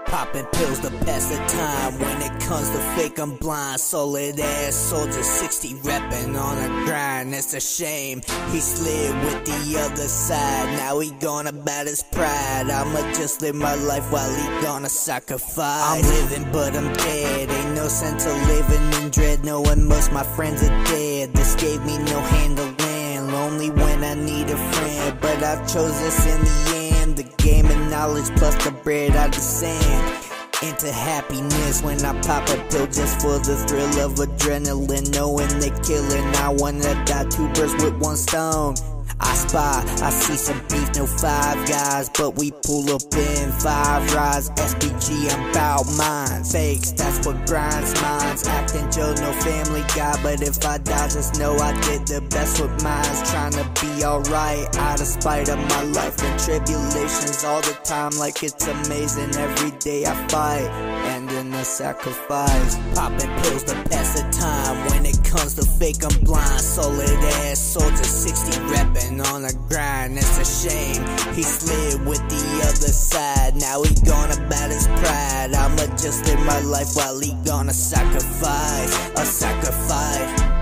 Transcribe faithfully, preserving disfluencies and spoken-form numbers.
Popping pills to pass the time. When it comes to fake, I'm blind. Solid ass soldier, sixty reppin' on a grind. It's a shame he slid with the other side. Now he gone about his pride. I'ma just live my life while he gonna sacrifice. I'm living but I'm dead. Ain't no sense of living in dread, knowing most my friends are dead. This gave me no hand to land. Lonely when I need a friend, but I chose this in the end. The game of knowledge plus the bread out the sand. Into happiness when I pop a pill just for the thrill of adrenaline. Knowing they're killing, I wanna die two birds with one stone. I spy, I see some beef, no five guys, but we pull up in five rides. S P G, I'm bout mine. Fakes, that's what grinds minds. Acting Joe, no family guy, but if I die, just know I did the best with mines. Trying to be alright, out of spite of my life and tribulations all the time. Like it's amazing, every day I fight, and in the sacrifice. Popping pills to pass the time. When it comes to fake, I'm blind. Solid ass soldier, sixty reppin' on a grind. It's a shame he slid with the other side. Now he gone about his pride. I'ma just live my life while he gonna sacrifice. A sacrifice.